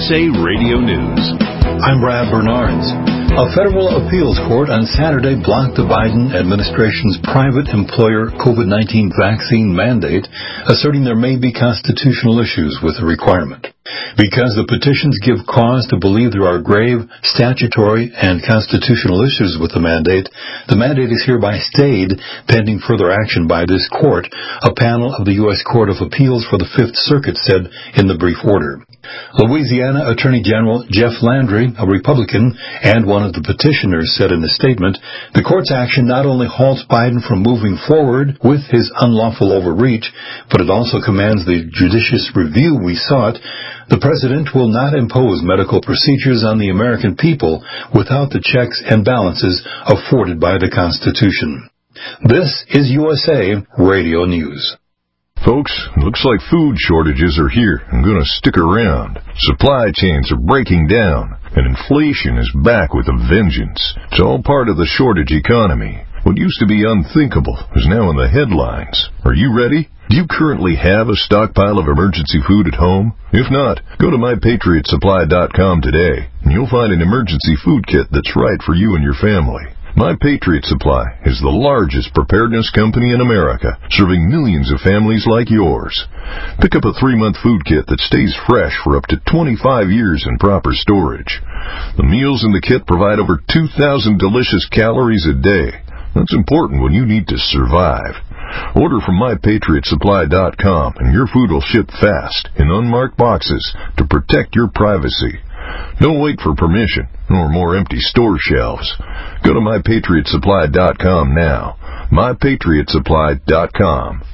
USA Radio News. I'm Brad Bernards. A federal appeals court on Saturday blocked the Biden administration's private employer COVID-19 vaccine mandate, asserting there may be constitutional issues with the requirement. Because the petitions give cause to believe there are grave statutory and constitutional issues with the mandate is hereby stayed pending further action by this court, a panel of the U.S. Court of Appeals for the Fifth Circuit said in the brief order. Louisiana Attorney General Jeff Landry, a Republican and one of the petitioners, said in a statement, the court's action not only halts Biden from moving forward with his unlawful overreach, but it also commands the judicious review we sought. The president will not impose medical procedures on the American people without the checks and balances afforded by the Constitution. This is USA Radio News. Folks, looks like food shortages are here and going to stick around. Supply chains are breaking down, and inflation is back with a vengeance. It's all part of the shortage economy. What used to be unthinkable is now in the headlines. Are you ready? Do you currently have a stockpile of emergency food at home? If not, go to MyPatriotSupply.com today, and you'll find an emergency food kit that's right for you and your family. My Patriot Supply is the largest preparedness company in America, serving millions of families like yours. Pick up a 3-month food kit that stays fresh for up to 25 years in proper storage. The meals in the kit provide over 2,000 delicious calories a day. That's important when you need to survive. Order from MyPatriotSupply.com and your food will ship fast in unmarked boxes to protect your privacy. Don't wait for permission or more empty store shelves. Go to MyPatriotSupply.com now. MyPatriotSupply.com.